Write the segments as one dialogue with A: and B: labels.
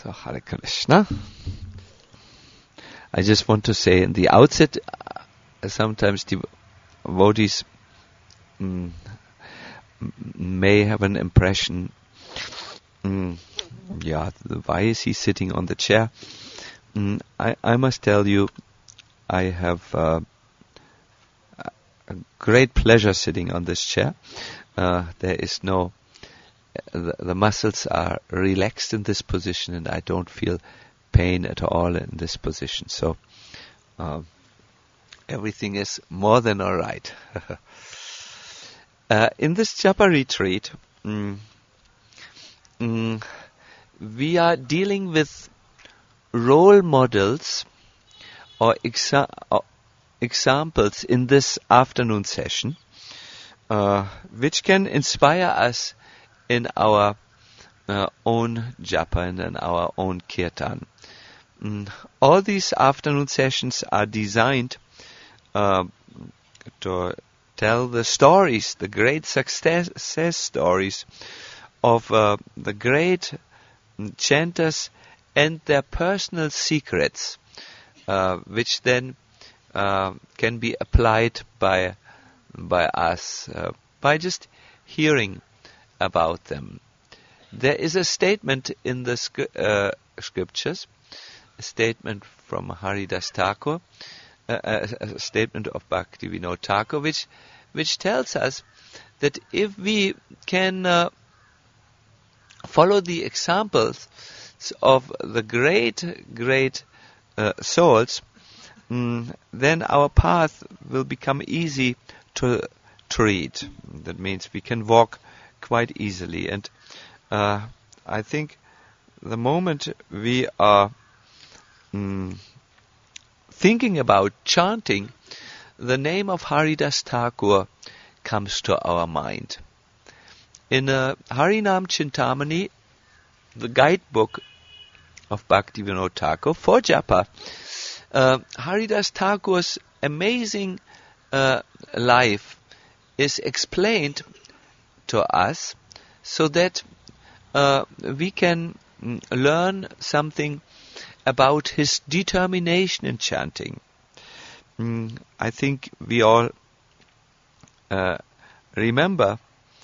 A: So, Hare Krishna. I just want to say in the outset, sometimes devotees may have an impression, why is he sitting on the chair? I must tell you, I have a great pleasure sitting on this chair. There is no, the muscles are relaxed in this position, and I don't feel pain at all in this position. So everything is more than all right. In this Japa retreat, we are dealing with role models or examples in this afternoon session, which can inspire us in our own japa and in our own kirtan. All these afternoon sessions are designed to tell the stories, the great success stories of the great chanters and their personal secrets, which then can be applied by us by just hearing about them. There is a statement in the scriptures, a statement from Haridas Thakur, a statement of Bhaktivinoda Thakur, which tells us that if we can follow the examples of the great souls, then our path will become easy to tread. That means we can walk quite easily. And I think the moment we are thinking about chanting, the name of Haridas Thakur comes to our mind. In Harinam Chintamani, the guidebook of Bhaktivinoda Thakur for japa, Haridas Thakur's amazing life is explained to us so that we can learn something about his determination in chanting. I think we all remember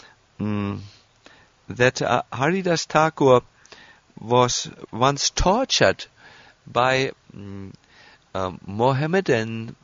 A: that Haridas Thakur was once tortured by the Mohammedan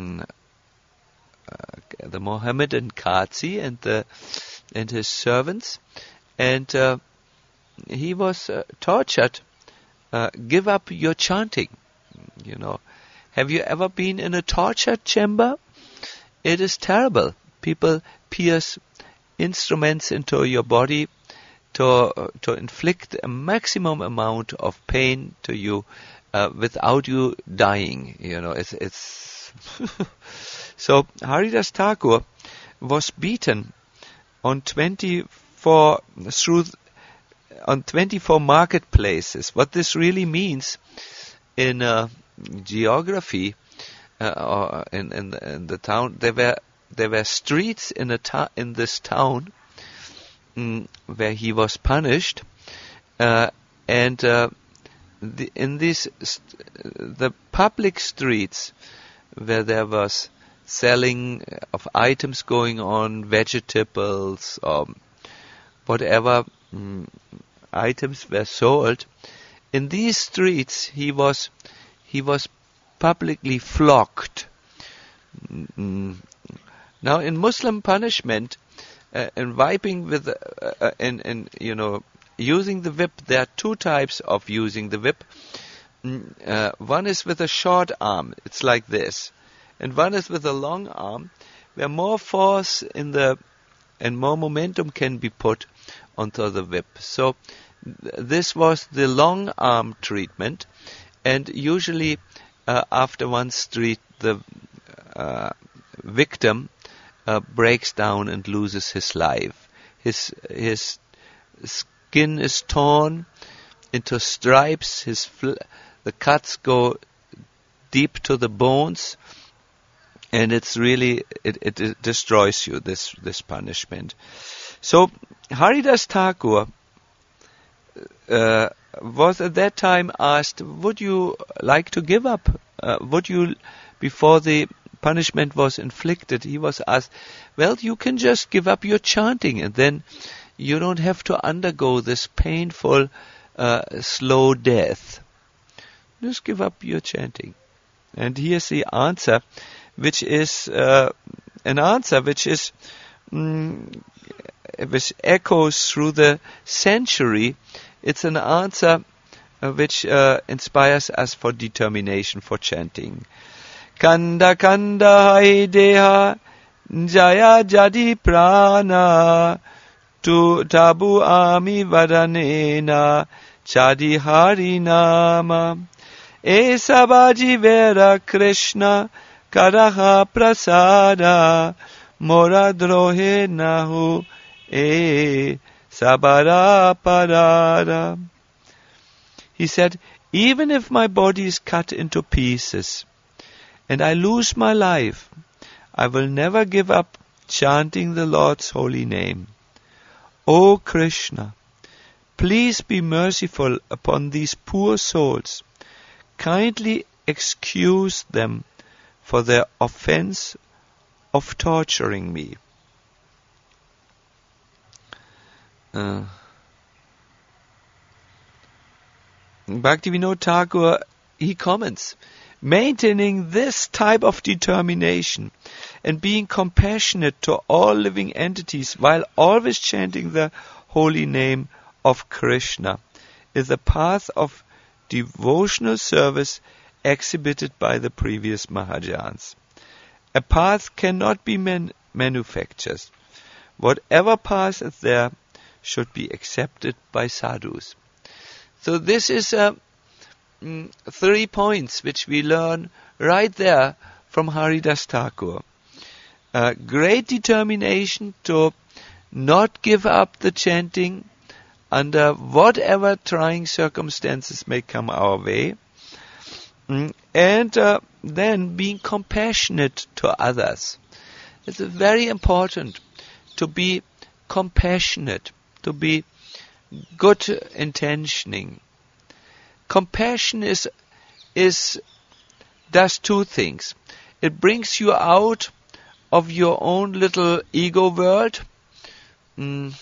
A: Qazi and his servants, and he was tortured. Give up your chanting. Have you ever been in a torture chamber? It is terrible. People pierce instruments into your body to inflict a maximum amount of pain to you without you dying. It's So Haridas Thakur was beaten on 24 marketplaces. What this really means in geography, or in the town, there were streets in this town where he was punished, and in the public streets where there was selling of items going on, vegetables or whatever items were sold, in these streets he was publicly flogged. Now, in Muslim punishment, in wiping with, using the whip, there are two types of using the whip. One is with a short arm, it's like this, and one is with a long arm, where more force and more momentum can be put onto the whip. So this was the long arm treatment, and usually after one street the victim breaks down and loses his life. His skin is torn into stripes, the cuts go deep to the bones, and it's really it destroys you, this punishment. So Haridas Thakur was at that time asked, would you like to give up? Before the punishment was inflicted, he was asked, well, you can just give up your chanting and then you don't have to undergo this painful, slow death. Just give up your chanting. And here's the answer, which is an answer which echoes through the century. It's an answer which inspires us for determination for chanting. Kanda kanda hai deha jaya jadi prana tu tabu ami vadanena chadi hari nama esabaji vera Krishna karaha prasada mora drohe nahu sabara parara. He said, even if my body is cut into pieces and I lose my life, I will never give up chanting the Lord's holy name. O Krishna, please be merciful upon these poor souls. Kindly excuse them for their offense of torturing me. Bhaktivinoda Thakur, he comments, maintaining this type of determination and being compassionate to all living entities while always chanting the holy name of Krishna is the path of devotional service exhibited by the previous Mahajans. A path cannot be manufactured. Whatever path is there should be accepted by sadhus. So this is 3 points which we learn right there from Haridas Thakur. Great determination to not give up the chanting under whatever trying circumstances may come our way. And then being compassionate to others. It's very important to be compassionate, to be good intentioning. Compassion does 2 things. It brings you out of your own little ego world, and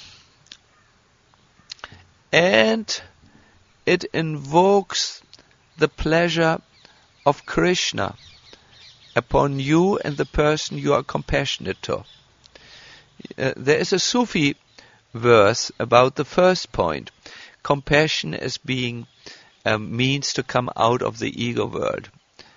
A: it invokes the pleasure of Krishna upon you and the person you are compassionate to. There is a Sufi verse about the first point. Compassion as being a means to come out of the ego world.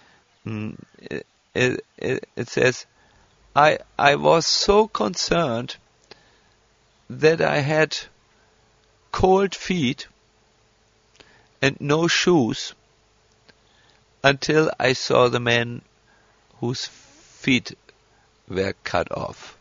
A: It says, I was so concerned that I had cold feet and no shoes until I saw the man whose feet were cut off.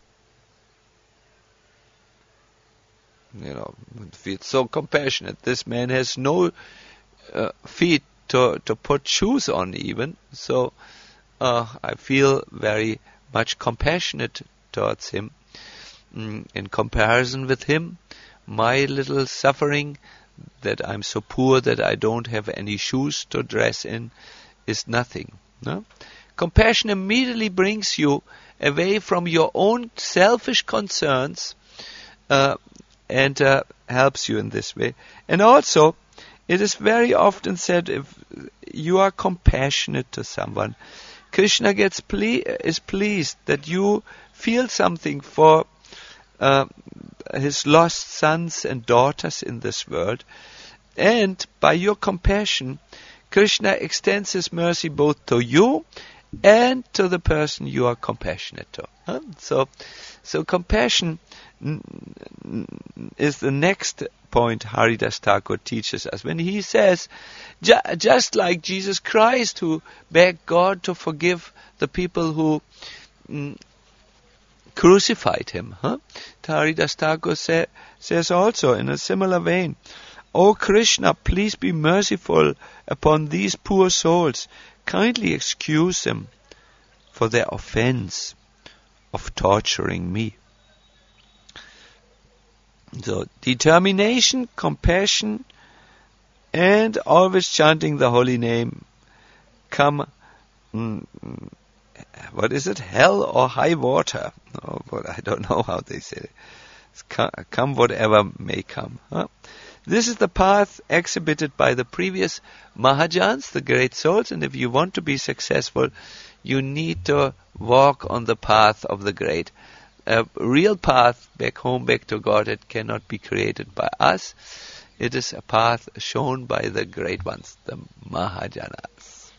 A: Feel so compassionate. This man has no feet to put shoes on even. So I feel very much compassionate towards him. In comparison with him, my little suffering that I'm so poor that I don't have any shoes to dress in is nothing. No? Compassion immediately brings you away from your own selfish concerns and helps you in this way. And also, it is very often said, if you are compassionate to someone, Krishna is pleased that you feel something for his lost sons and daughters in this world. And by your compassion, Krishna extends his mercy both to you and to the person you are compassionate to. So compassion is the next point Haridas Thakur teaches us when he says, just like Jesus Christ who begged God to forgive the people who crucified him. Haridas Thakur says also in a similar vein, O Krishna, please be merciful upon these poor souls. Kindly excuse them for their offense of torturing me. So, determination, compassion, and always chanting the holy name, come, what is it, hell or high water? Oh, but I don't know how they say it. Come whatever may come. Huh? This is the path exhibited by the previous Mahajans, the great souls, and if you want to be successful, you need to walk on the path of the great. A real path back home, back to God, it cannot be created by us. It is a path shown by the great ones, the Mahajanas.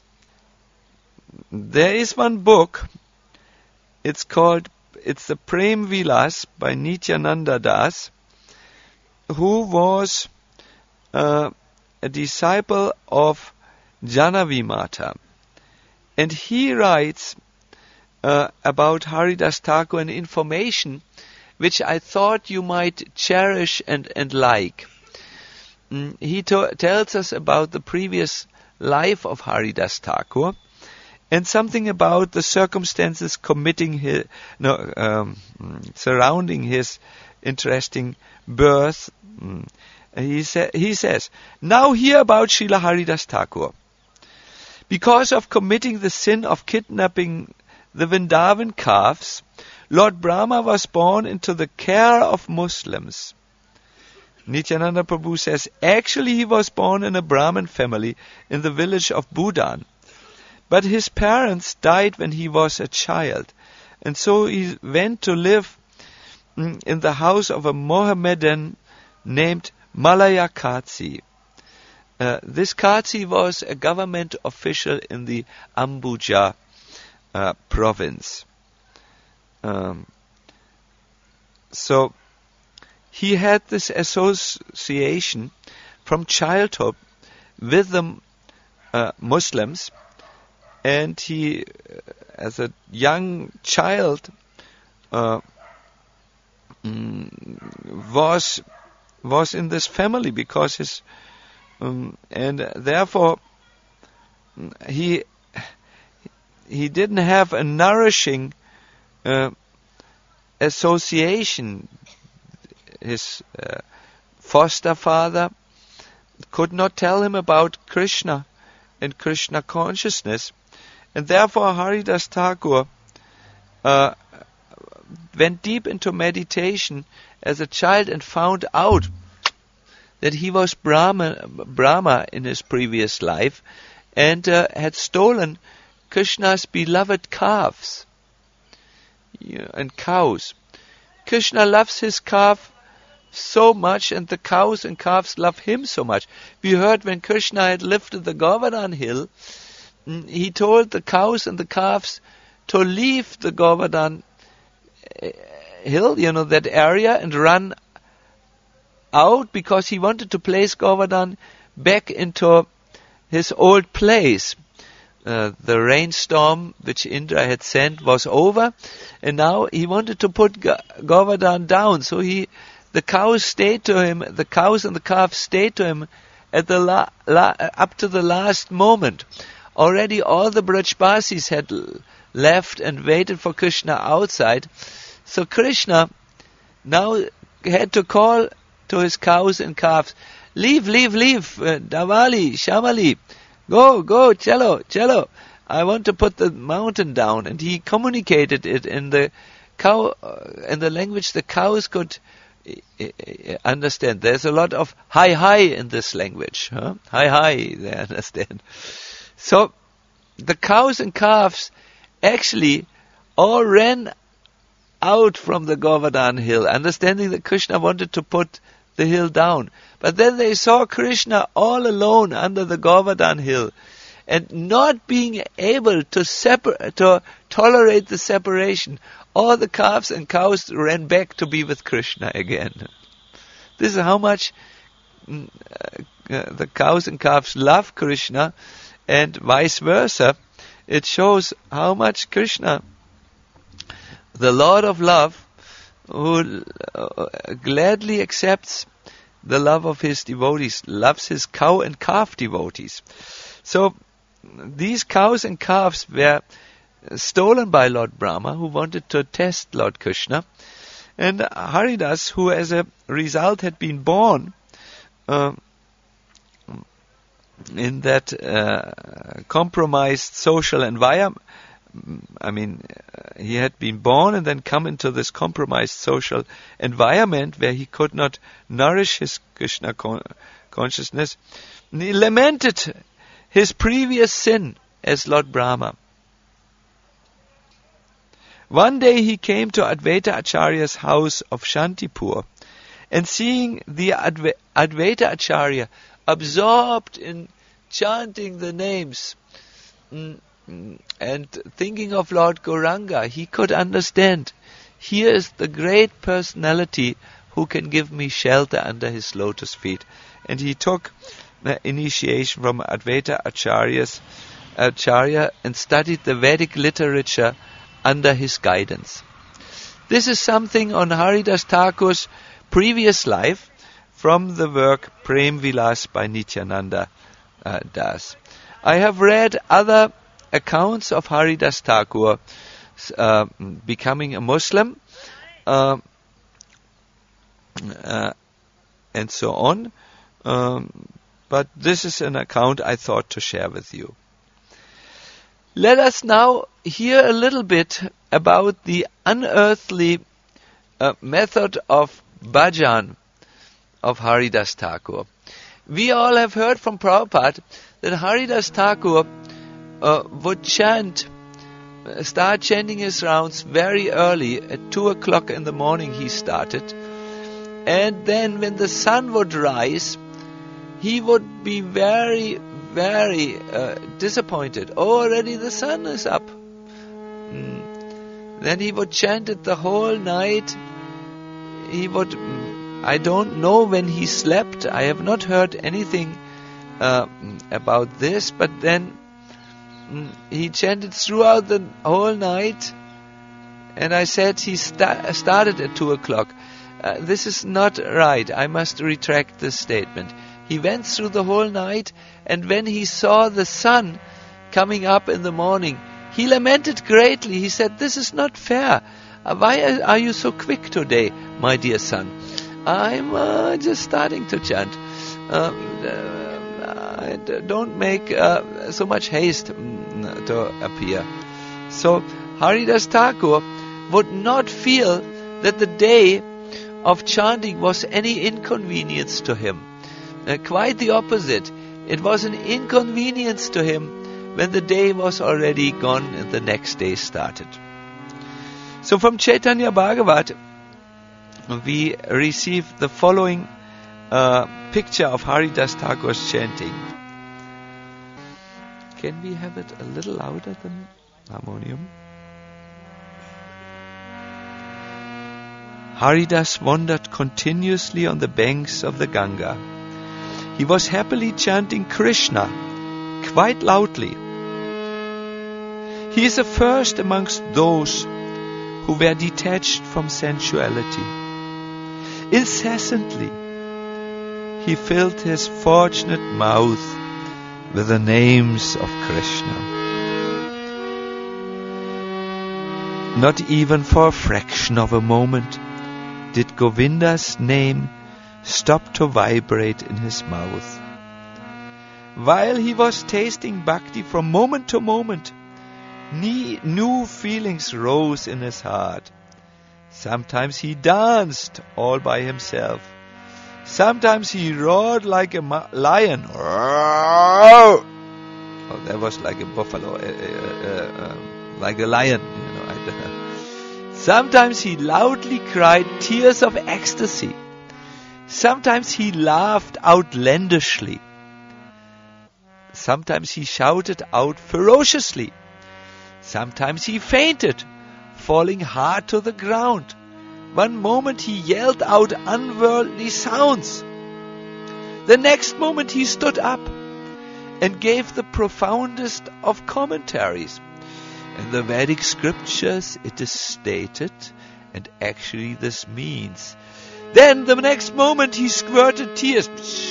A: There is one book, it's the Prem Vilas by Nityananda Das, who was a disciple of Janavi Mata. And he writes about Haridas Thakur an information which I thought you might cherish and like. He tells us about the previous life of Haridas Thakur and something about the circumstances surrounding his interesting birth. He says, now hear about Srila Haridas Thakur. Because of committing the sin of kidnapping the Vrindavan calves, Lord Brahma was born into the care of Muslims. Nityananda Prabhu says, actually he was born in a Brahmin family in the village of Budan. But his parents died when he was a child. And so he went to live in the house of a Mohammedan named Malaya Katsi. This Katsi was a government official in the Ambuja province. So he had this association from childhood with the Muslims, and he, as a young child, was in this family because his and therefore he didn't have a nourishing association. His foster father could not tell him about Krishna and Krishna consciousness, and therefore Haridas Thakur went deep into meditation as a child and found out that he was Brahma in his previous life and had stolen Krishna's beloved calves and cows. Krishna loves his calf so much, and the cows and calves love him so much. We heard when Krishna had lifted the Govardhan hill, he told the cows and the calves to leave the Govardhan hill, that area, and run out, because he wanted to place Govardhan back into his old place. The rainstorm which Indra had sent was over, and now he wanted to put Govardhan down. So the cows stayed to him. The cows and the calves stayed to him at the up to the last moment. Already all the Brajbasis had left and waited for Krishna outside. So Krishna now had to call to his cows and calves, leave, Davali, Shamali, go, chalo, I want to put the mountain down. And he communicated it in the language the cows could understand. There's a lot of hi in this language. Huh? Hi, they understand. So the cows and calves actually all ran out from the Govardhan hill, understanding that Krishna wanted to put the hill down. But then they saw Krishna all alone under the Govardhan hill, and not being able to tolerate the separation, all the calves and cows ran back to be with Krishna again. This is how much the cows and calves love Krishna, and vice versa. It shows how much Krishna, the Lord of love, who gladly accepts the love of his devotees, loves his cow and calf devotees. So these cows and calves were stolen by Lord Brahma, who wanted to test Lord Krishna, and Haridas, who as a result had been born in that compromised social environment. I mean, he had been born and then come into this compromised social environment where he could not nourish his Krishna consciousness. And he lamented his previous sin as Lord Brahma. One day he came to Advaita Acharya's house of Shantipur, and seeing the Advaita Acharya absorbed in chanting the names and thinking of Lord Gauranga, he could understand, here is the great personality who can give me shelter under his lotus feet. And he took the initiation from Advaita Acharya and studied the Vedic literature under his guidance. This is something on Haridas Thakur's previous life from the work Prem Vilas by Nityananda Das. I have read other accounts of Haridas Thakur becoming a Muslim and so on, but this is an account I thought to share with you. Let us now hear a little bit about the unearthly method of bhajan of Haridas Thakur. We all have heard from Prabhupada that Haridas Thakur would start chanting his rounds very early. At 2 o'clock in the morning he started. And then when the sun would rise, he would be very, very disappointed. Oh, already the sun is up. Then he would chant it the whole night. He would, I don't know when he slept. I have not heard anything about this, but then he chanted throughout the whole night. And I said he started at 2 o'clock. This is not right. I must retract this statement. He went through the whole night, and when he saw the sun coming up in the morning, he lamented greatly. He said, "This is not fair. Why are you so quick today, my dear son? I'm just starting to chant. Don't make so much haste to appear." So Haridas Thakur would not feel that the day of chanting was any inconvenience to him. Quite the opposite. It was an inconvenience to him when the day was already gone and the next day started. So from Chaitanya Bhagavat, we receive the following picture of Haridas Thakur's chanting. Can we have it a little louder than harmonium? Haridas wandered continuously on the banks of the Ganga. He was happily chanting Krishna quite loudly. He is the first amongst those who were detached from sensuality. Incessantly, he filled his fortunate mouth with the names of Krishna. Not even for a fraction of a moment did Govinda's name stop to vibrate in his mouth. While he was tasting bhakti from moment to moment, new feelings rose in his heart. Sometimes he danced all by himself. Sometimes he roared like a lion. Oh, that was like a buffalo, like a lion. Sometimes he loudly cried tears of ecstasy. Sometimes he laughed outlandishly. Sometimes he shouted out ferociously. Sometimes he fainted, falling hard to the ground. One moment he yelled out unworldly sounds. The next moment he stood up and gave the profoundest of commentaries. In the Vedic scriptures it is stated, and actually this means. Then the next moment he squirted tears.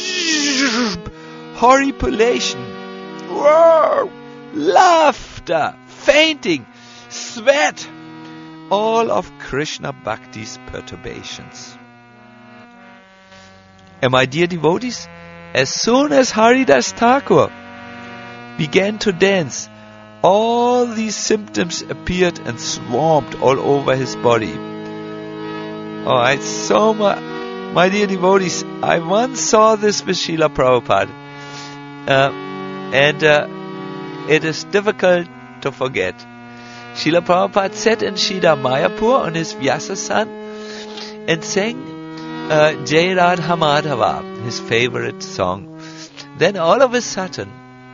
A: Horripilation. Whoa! Laughter. Fainting. Sweat. All of Krishna Bhakti's perturbations. And my dear devotees, as soon as Haridas Thakur began to dance, all these symptoms appeared and swarmed all over his body. Oh, I saw my dear devotees, I once saw this with Srila Prabhupada. And it is difficult to forget. Srila Prabhupada sat in Shida Mayapur on his Vyasasan and sang Jai Radha Madhava, his favorite song. Then all of a sudden,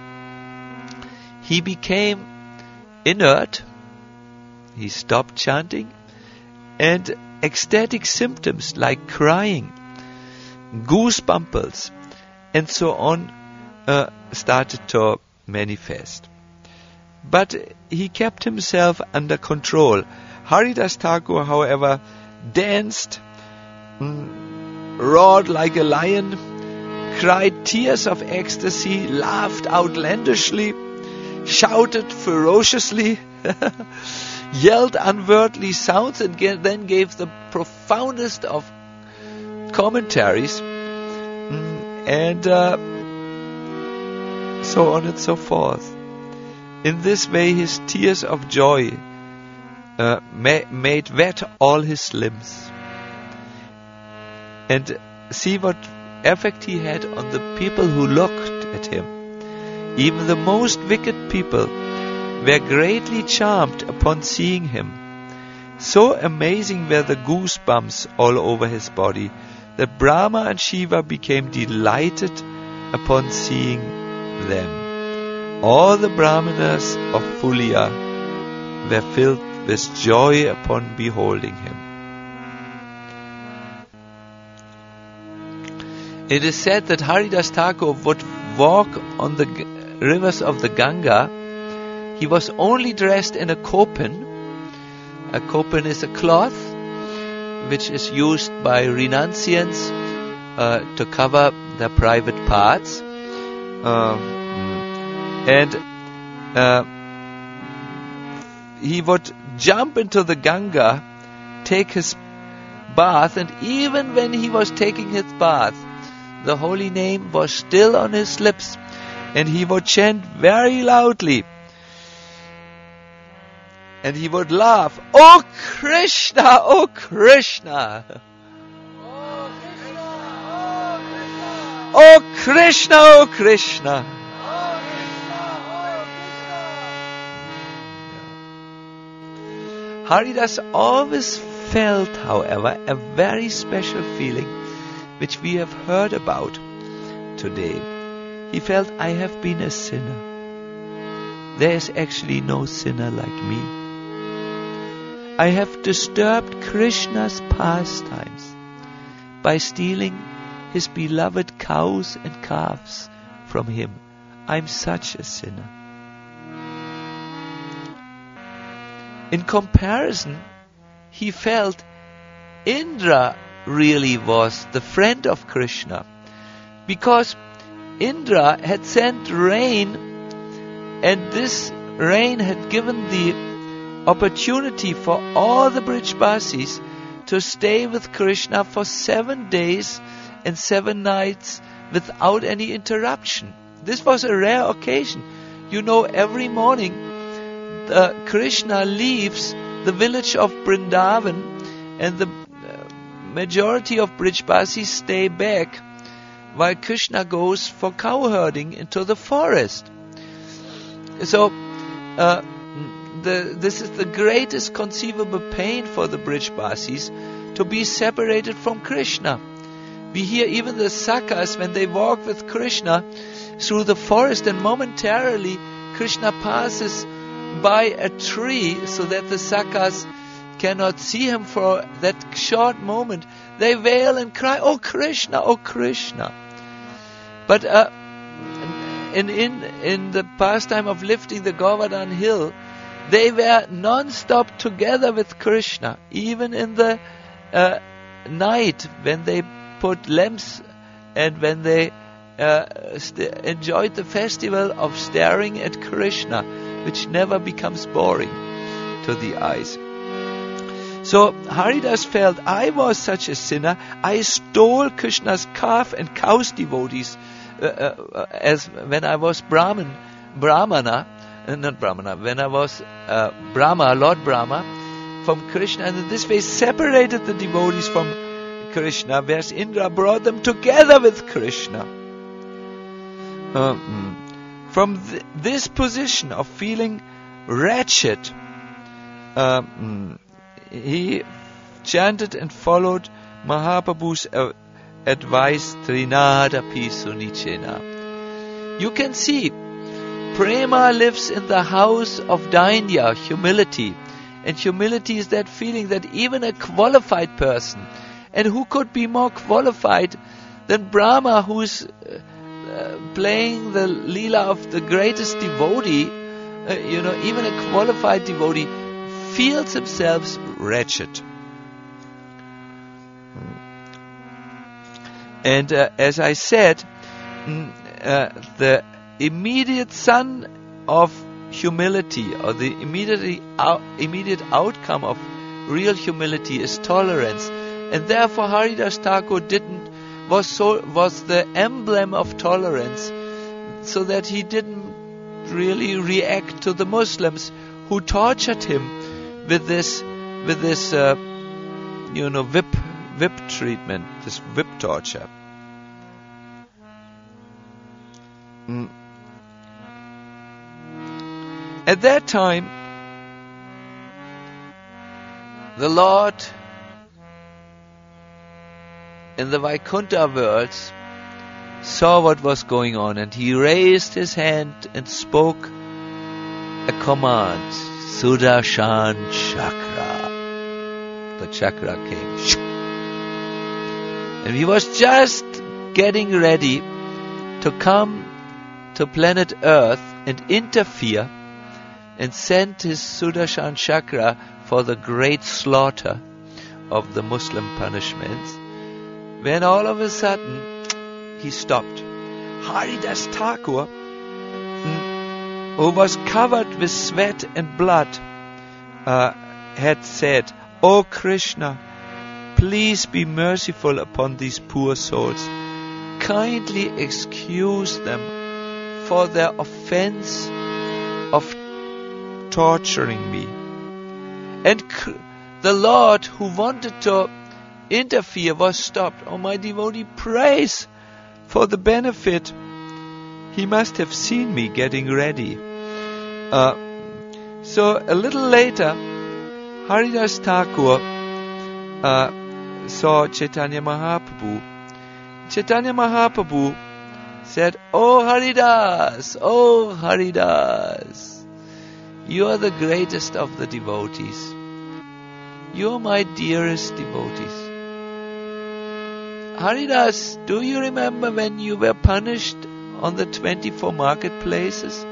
A: he became inert. He stopped chanting, and ecstatic symptoms like crying, goosebumps, and so on started to manifest. But he kept himself under control. Haridas Thakur, however, danced, roared like a lion, cried tears of ecstasy, laughed outlandishly, shouted ferociously, yelled unworldly sounds, and then gave the profoundest of commentaries, and so on and so forth. In this way, his tears of joy made wet all his limbs. And see what effect he had on the people who looked at him. Even the most wicked people were greatly charmed upon seeing him. So amazing were the goosebumps all over his body that Brahma and Shiva became delighted upon seeing them. All the Brahmanas of Fulia were filled with joy upon beholding him. It is said that Haridas Thakur would walk on the rivers of the Ganga. He was only dressed in a kopin. A kopin is a cloth which is used by renunciants to cover their private parts. And he would jump into the Ganga, take his bath, and even when he was taking his bath, the holy name was still on his lips, and he would chant very loudly. And he would laugh, "Oh Krishna, oh Krishna! Oh Krishna, oh Krishna!" Haridas always felt, however, a very special feeling which we have heard about today. He felt, I have been a sinner. There is actually no sinner like me. I have disturbed Krishna's pastimes by stealing his beloved cows and calves from him. I'm such a sinner. In comparison, he felt Indra really was the friend of Krishna, because Indra had sent rain, and this rain had given the opportunity for all the Brijbasis to stay with Krishna for 7 days and 7 nights without any interruption. This was a rare occasion. You know, every morning Krishna leaves the village of Vrindavan, and the majority of Brijbasis stay back while Krishna goes for cow herding into the forest. So this is the greatest conceivable pain for the Brijbasis, to be separated from Krishna. We hear even the Sakas, when they walk with Krishna through the forest, and momentarily Krishna passes by a tree so that the Sakas cannot see him for that short moment, they wail and cry, "Oh Krishna, oh Krishna." But in the pastime of lifting the Govardhan hill, they were non-stop together with Krishna, even in the night when they put lamps and when they enjoyed the festival of staring at Krishna, which never becomes boring to the eyes. So Haridas felt, I was such a sinner. I stole Krishna's calf and cows devotees as when I was Brahma, Lord Brahma from Krishna, and in this way separated the devotees from Krishna, whereas Indra brought them together with Krishna. From this position of feeling wretched, he chanted and followed Mahaprabhu's advice, Trinadapi Sunichena. You can see, Prema lives in the house of Dainya, humility. And humility is that feeling that even a qualified person, and who could be more qualified than Brahma, who's playing the Leela of the greatest devotee, even a qualified devotee feels himself wretched. And as I said, the immediate son of humility, or the immediate outcome of real humility, is tolerance, and therefore Haridas Thakur was the emblem of tolerance, so that he didn't really react to the Muslims who tortured him with this whip treatment, this whip torture. At that time, the Lord in the Vaikuntha worlds saw what was going on, and he raised his hand and spoke a command, Sudarshan Chakra. The chakra came. And he was just getting ready to come to planet Earth and interfere and sent his Sudarshan Chakra for the great slaughter of the Muslim punishments, when all of a sudden he stopped. Haridas Thakur, who was covered with sweat and blood, had said, "O Krishna, please be merciful upon these poor souls. Kindly excuse them for their offense of torturing me." And the Lord, who wanted to interfere, was stopped. Oh, my devotee prays for the benefit. He must have seen me getting ready. So a little later, Haridas Thakur saw Chaitanya Mahaprabhu. Chaitanya Mahaprabhu said, "Oh Haridas, you are the greatest of the devotees. You are my dearest devotees. Haridas, do you remember when you were punished on the 24 marketplaces?"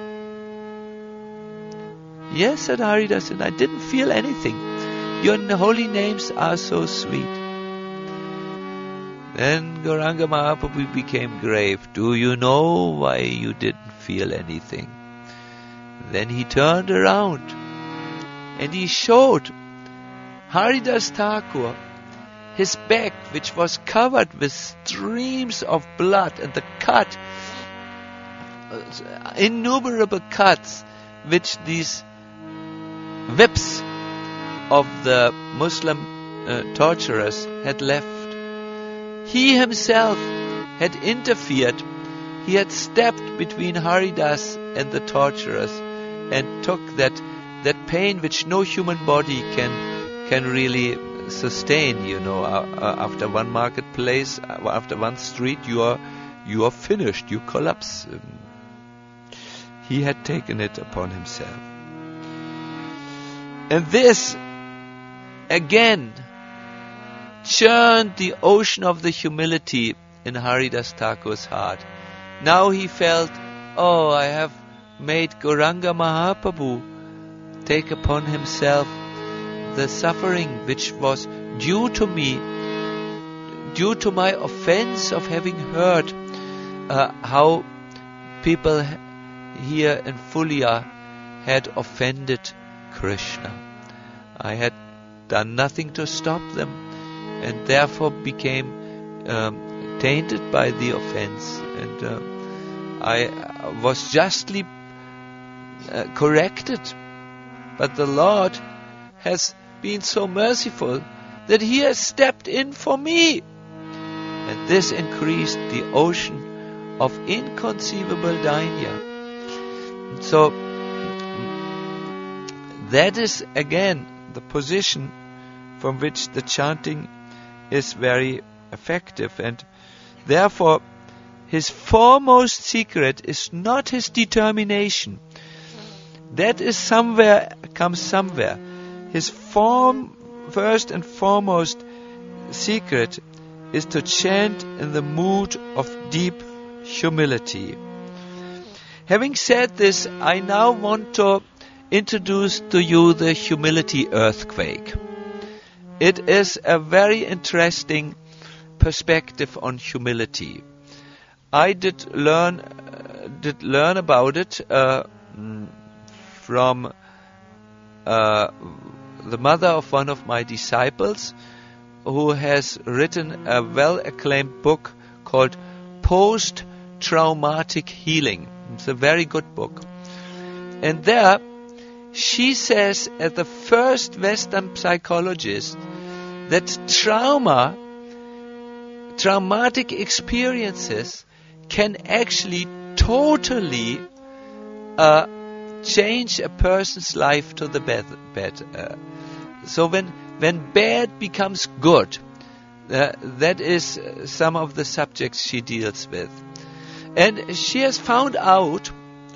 A: "Yes," said Haridas, "and I didn't feel anything. Your holy names are so sweet." Then Gauranga Mahaprabhu became grave. "Do you know why you didn't feel anything?" Then he turned around and he showed Haridas Thakur his back, which was covered with streams of blood, and the cut, innumerable cuts, which these whips of the Muslim torturers had left. He himself had interfered. He had stepped between Haridas and the torturers and took that pain which no human body can really sustain. After one marketplace, after one street, you are finished. You collapse. He had taken it upon himself. And this again churned the ocean of the humility in Haridas Thakur's heart. Now he felt, "Oh, I have made Gauranga Mahaprabhu take upon himself the suffering which was due to me, due to my offense of having heard how people here in Fulia had offended Krishna. I had done nothing to stop them, and therefore became tainted by the offense. And I was justly corrected. But the Lord has been so merciful that He has stepped in for me. And this increased the ocean of inconceivable dainya. So that is again the position from which the chanting is very effective. And therefore his foremost secret is not his determination. That is comes somewhere. His first and foremost secret is to chant in the mood of deep humility. Having said this, I now want to introduce to you the humility earthquake. It is a very interesting perspective on humility. I did learn about it from the mother of one of my disciples, who has written a well-acclaimed book called Post-Traumatic Healing. It's a very good book. And there she says, as the first Western psychologist, that traumatic experiences can actually totally change a person's life to the better. So when bad becomes good, that is some of the subjects she deals with. And she has found out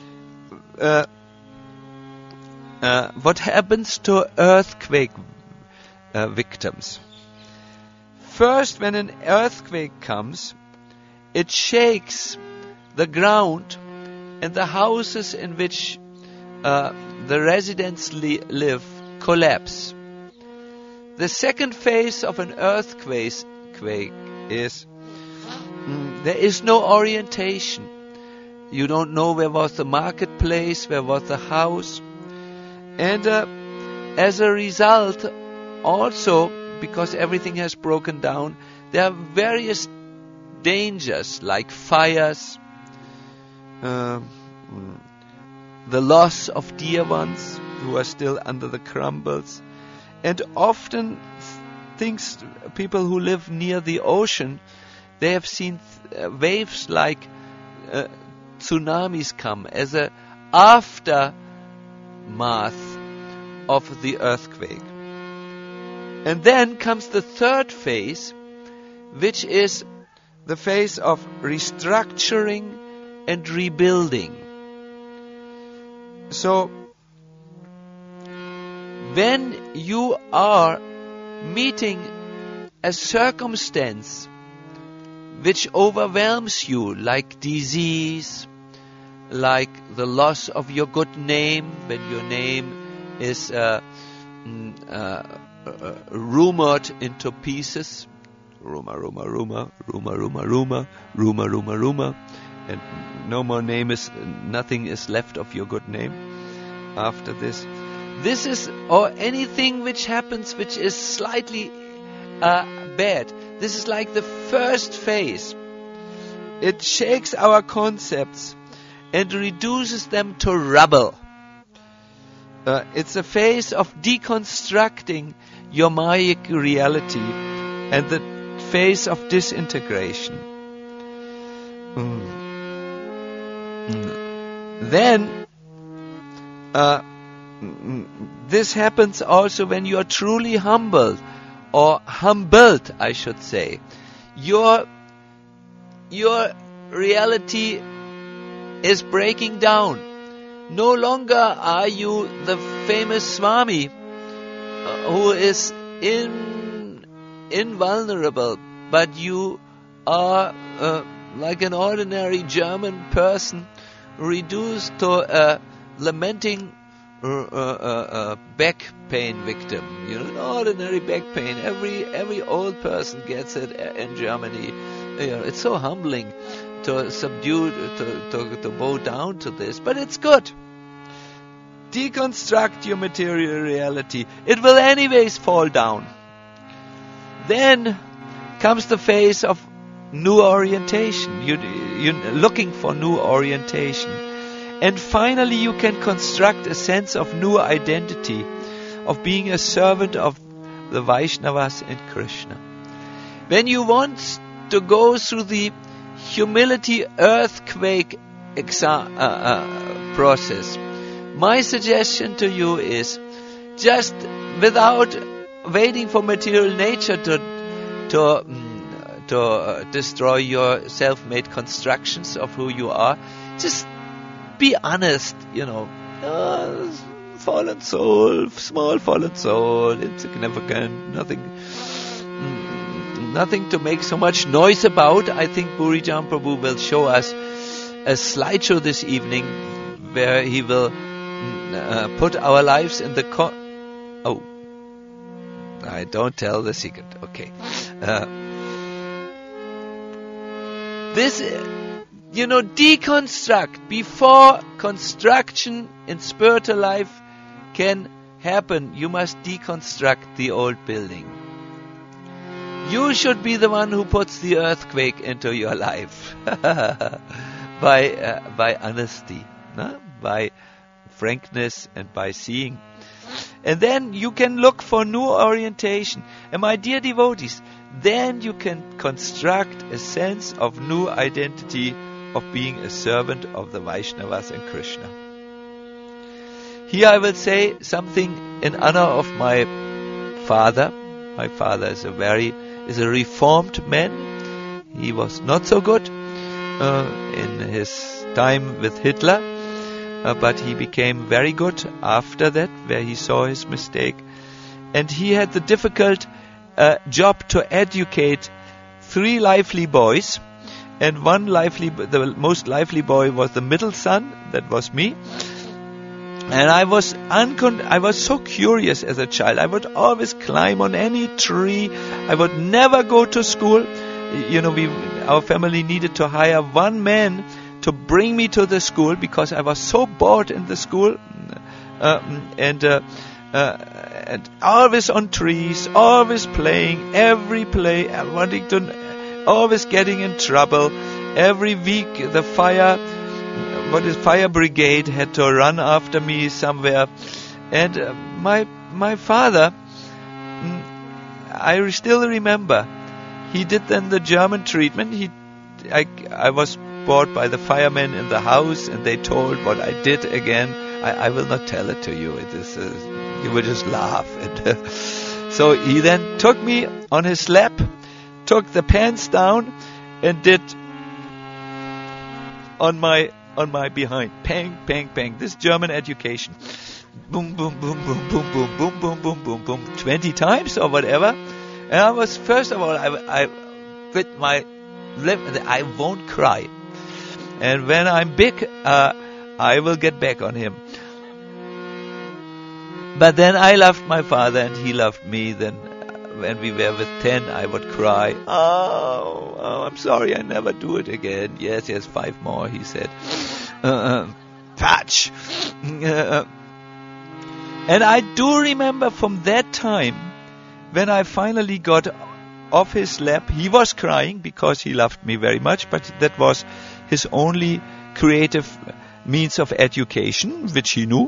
A: what happens to earthquake victims. First, when an earthquake comes, it shakes the ground, and the houses in which the residents live collapse. The second phase of an earthquake is there is no orientation. You don't know where was the marketplace, where was the house. And as a result, also, because everything has broken down, there are various dangers like fires, the loss of dear ones who are still under the crumbles. And often people who live near the ocean, they have seen waves like tsunamis come as an aftermath of the earthquake. And then comes the third phase, which is the phase of restructuring and rebuilding. So, when you are meeting a circumstance which overwhelms you, like disease, like the loss of your good name, when your name is rumored into pieces, rumor, and no more nothing is left of your good name after this. This is, or anything which happens which is slightly bad. This is like the first phase. It shakes our concepts and reduces them to rubble. It's a phase of deconstructing your Mayic reality and the phase of disintegration. Then this happens also when you are truly humbled, or humbled, I should say. Your reality is breaking down. No longer are you the famous Swami who is invulnerable, but you are like an ordinary German person reduced to a lamenting back pain victim. You know, an ordinary back pain. Every old person gets it in Germany. You know, it's so humbling to subdue, to bow down to this, but it's good. Deconstruct your material reality. It will anyways fall down. Then comes the phase of new orientation. You're looking for new orientation. And finally, you can construct a sense of new identity, of being a servant of the Vaishnavas and Krishna. When you want to go through the humility earthquake process, my suggestion to you is just without waiting for material nature to destroy your self-made constructions of who you are, just be honest, fallen soul, small fallen soul, insignificant, nothing to make so much noise about. I think Purijan Prabhu will show us a slideshow this evening where he will put our lives in the oh, I don't tell the secret. Okay. This, deconstruct before construction in spiritual life can happen. You must deconstruct the old building. You should be the one who puts the earthquake into your life by honesty, by frankness, and by seeing. And then you can look for new orientation. And my dear devotees, then you can construct a sense of new identity of being a servant of the Vaishnavas and Krishna. Here I will say something in honor of my father. My father is a reformed man. He was not so good in his time with Hitler, but he became very good after that, where he saw his mistake. And he had the difficult job to educate 3 lively boys, and the most lively boy was the middle son, that was me. And I was so curious as a child. I would always climb on any tree. I would never go to school. Our family needed to hire one man to bring me to the school because I was so bored in the school, and always on trees, always playing, always getting in trouble. Every week the fire brigade had to run after me somewhere. And my father, I still remember, he did then the German treatment. I was brought by the firemen in the house, and they told what I did again. I will not tell it to you. You will just laugh. And, so he then took me on his lap, took the pants down, and did on my behind. Pang, pang, pang. This German education. Boom, boom, boom, boom, boom, boom, boom, boom, boom, boom, boom. 20 times or whatever. And I was, first of all, I with my lip, I won't cry. And when I'm big, I will get back on him. But then I loved my father and he loved me. Then when we were with 10, I would cry. Oh, I'm sorry, I never do it again. Yes, 5 more, he said. Patch. And I do remember from that time, when I finally got off his lap, he was crying because he loved me very much, but that was his only creative means of education, which he knew.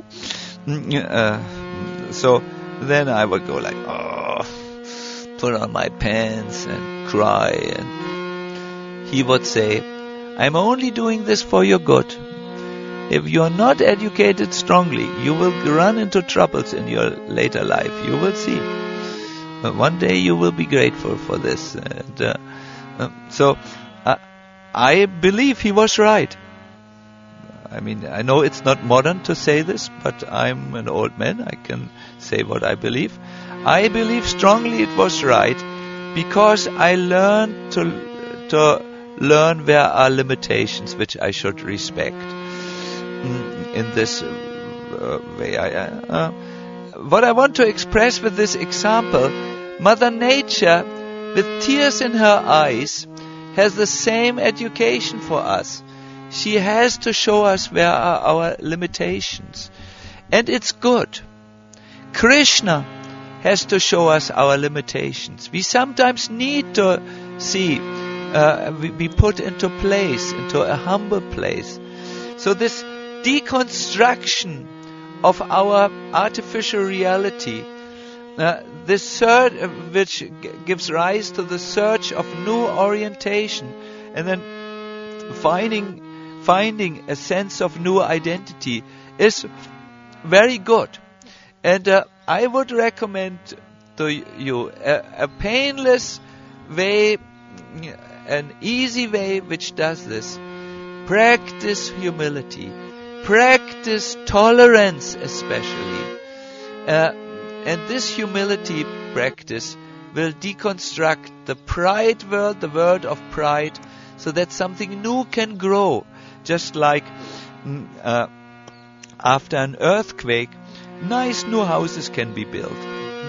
A: So then I would go like, put on my pants and cry, and he would say, I'm only doing this for your good. If you are not educated strongly, you will run into troubles in your later life. You will see. One day you will be grateful for this. And, so I believe he was right. I mean, I know it's not modern to say this, but I'm an old man. I can say what I believe. I believe strongly it was right because I learned to learn where are limitations which I should respect. In this way, what I want to express with this example, Mother Nature, with tears in her eyes, has the same education for us. She has to show us where are our limitations. And it's good. Krishna has to show us our limitations. We sometimes need to see be put into place, into a humble place. So this deconstruction of our artificial reality, this search, which gives rise to the search of new orientation, and then finding a sense of new identity, is very good. And I would recommend to you a painless way, an easy way which does this. Practice humility. Practice tolerance especially. And this humility practice will deconstruct the pride world, the world of pride, so that something new can grow. Just like after an earthquake, nice new houses can be built.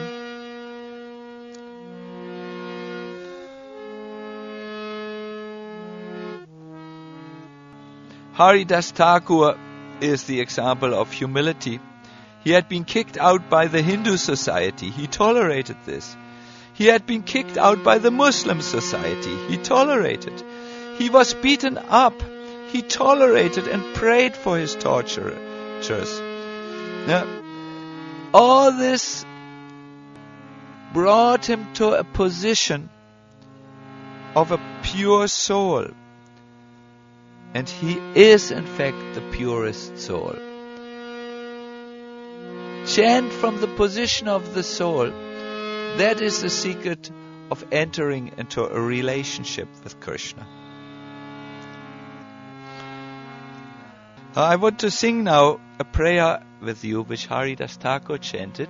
A: Haridas Thakur is the example of humility. He had been kicked out by the Hindu society. He tolerated this. He had been kicked out by the Muslim society. He tolerated. He was beaten up. He tolerated and prayed for his torturers. Now, all this brought him to a position of a pure soul. And he is, in fact, the purest soul. Chant from the position of the soul. That is the secret of entering into a relationship with Krishna. I want to sing now a prayer with you which Haridas Thakur chanted.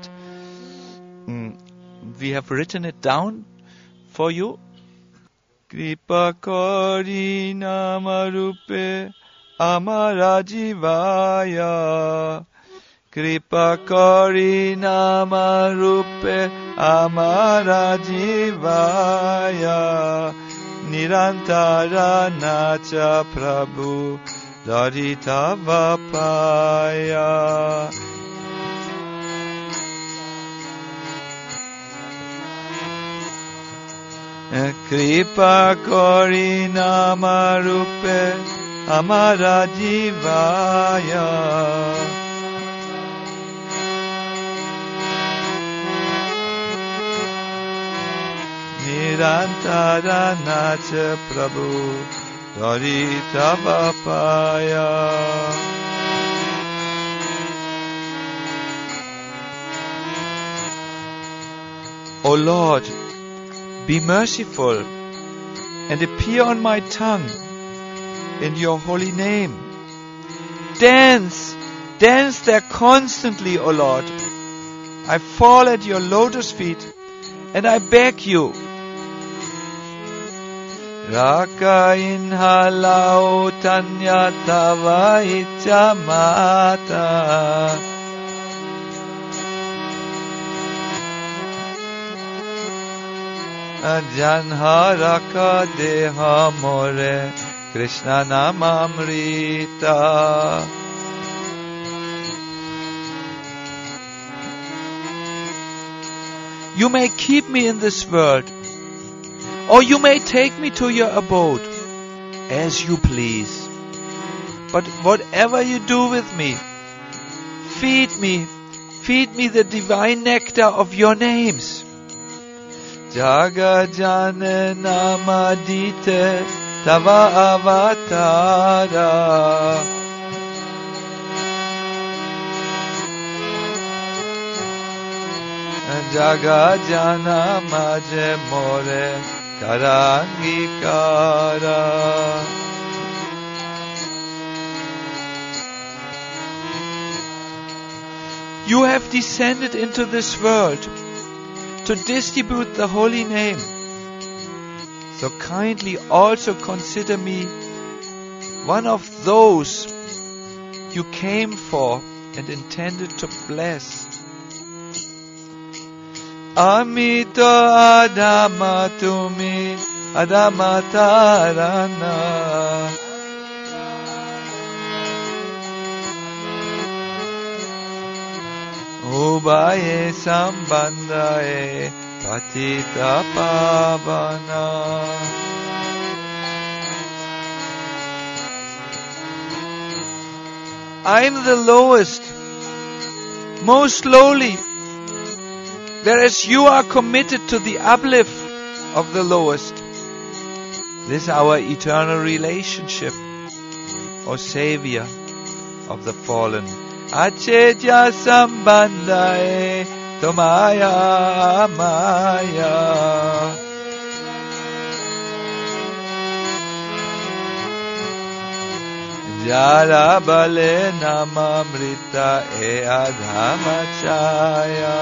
A: We have written it down for you. Kripa kori namarupe amara jivaya. Kripa kori namarupe amara jivaya. Nirantara nacha prabhu darita vapaya. Kripa kori namarupe amara jivaya. Nirantara nacha prabhu darita vapaya. O Lord, be merciful and appear on my tongue in your holy name. Dance there constantly, O Lord. I fall at your lotus feet and I beg you. Raka inhalao tanya tava ichamata. Janharaka deha more Krishna namamrita. You may keep me in this world, or you may take me to your abode, as you please. But whatever you do with me, feed me the divine nectar of your names. Jaga jane namadite tava avatara. Jaga jana maje more karangikara. You have descended into this world to distribute the holy name. So kindly also consider me one of those you came for and intended to bless. Amito adama tumi adama tarana. Ubaye sambandhaye patita pavana. I'm the lowest, most lowly, whereas you are committed to the uplift of the lowest. This is our eternal relationship, O Savior of the fallen. Achetya sambandhae tomaya maya. Jala bale namamrita e adhamachaya.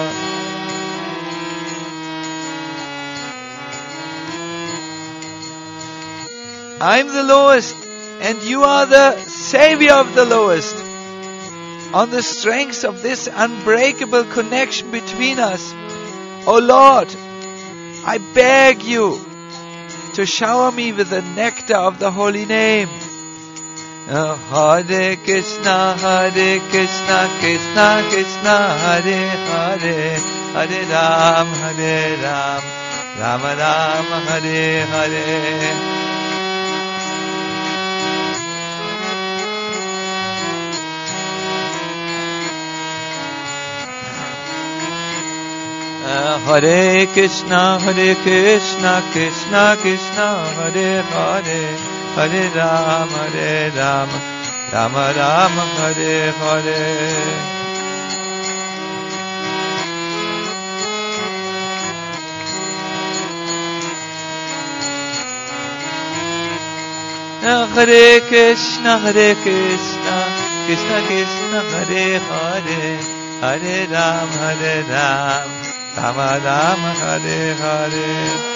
A: I'm the lowest, and you are the Savior of the lowest. On the strength of this unbreakable connection between us, O Lord, I beg you to shower me with the nectar of the holy name. Hare Krishna, Krishna Krishna, Hare Hare, Hare Ram, Ram Ram, Hare Hare. Hare Krishna, Krishna Krishna, Hare Hare, Hare Ram, Ram Ram, Hare Hare. Hare Krishna, Krishna Krishna, Hare Hare, Hare Ram, Rama Rama, Hare Hare.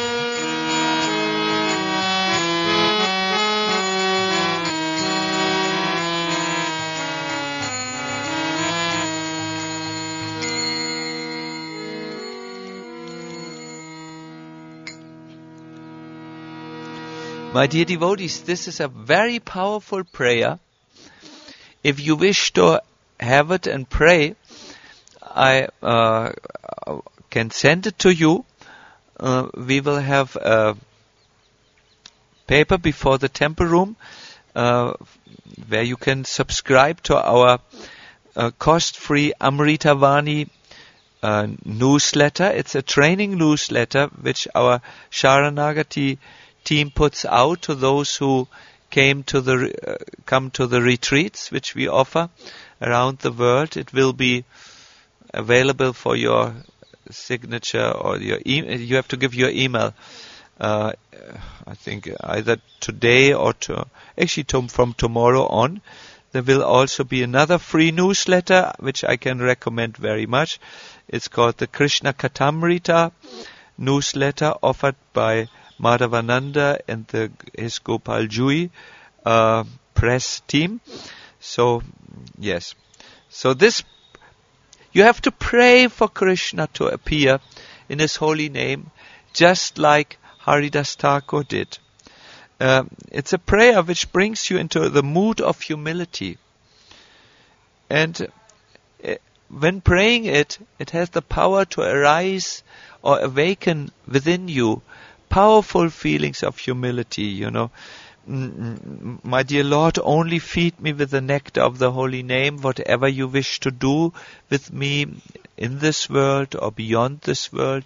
A: My dear devotees, this is a very powerful prayer. If you wish to have it and pray, I can send it to you. We will have a paper before the temple room where you can subscribe to our cost-free Amritavani newsletter. It's a training newsletter which our Sharanagati team puts out to those who come to the retreats which we offer around the world. It will be available for your signature or your email. You have to give your email. I think either today or from tomorrow on. There will also be another free newsletter which I can recommend very much. It's called the Krishna Katamrita newsletter, offered by Madhavananda and his Gopal Jui press team. So, yes. So this, you have to pray for Krishna to appear in his holy name, just like Haridas Thakur did. It's a prayer which brings you into the mood of humility. And when praying it has the power to arise or awaken within you powerful feelings of humility, you know. My dear Lord, only feed me with the nectar of the holy name, whatever you wish to do with me in this world or beyond this world.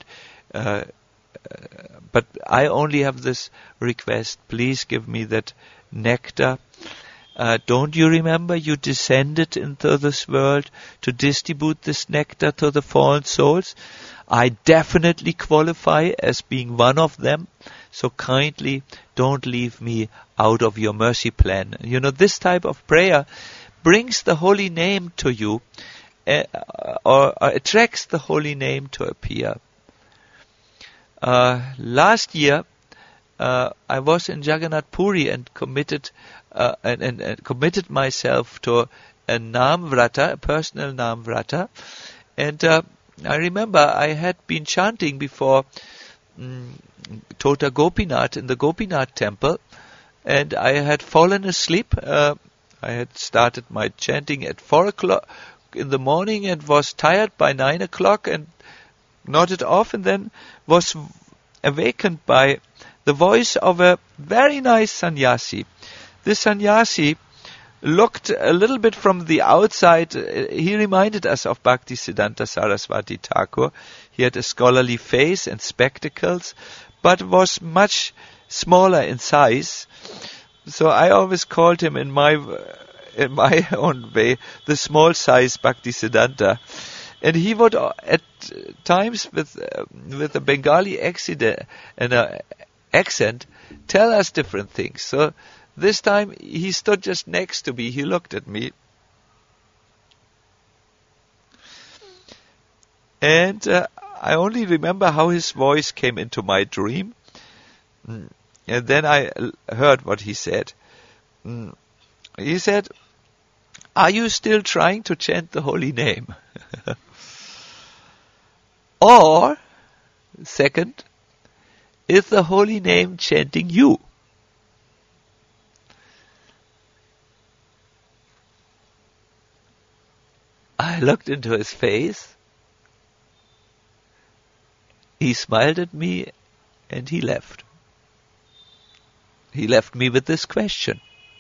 A: But I only have this request. Please give me that nectar. Don't you remember you descended into this world to distribute this nectar to the fallen souls? I definitely qualify as being one of them. So kindly don't leave me out of your mercy plan. You know, this type of prayer brings the holy name to you, or attracts the holy name to appear. Last year, I was in Jagannath Puri and committed myself to a Nam Vrata, a personal Nam Vrata. And I remember I had been chanting before Tota Gopinath in the Gopinath temple, and I had fallen asleep. I had started my chanting at 4 o'clock in the morning and was tired by 9 o'clock and nodded off, and then was awakened by the voice of a very nice sannyasi. This sannyasi looked a little bit from the outside, he reminded us of Bhaktisiddhanta Saraswati Thakur. He had a scholarly face and spectacles, but was much smaller in size. So I always called him in my own way the small size Bhaktisiddhanta. And he would at times with a Bengali accent tell us different things. So this time he stood just next to me. He looked at me. And I only remember how his voice came into my dream. And then I heard what he said. He said, "Are you still trying to chant the holy name?" Or, second, is the holy name chanting you? I looked into his face. He smiled at me and he left. He left me with this question.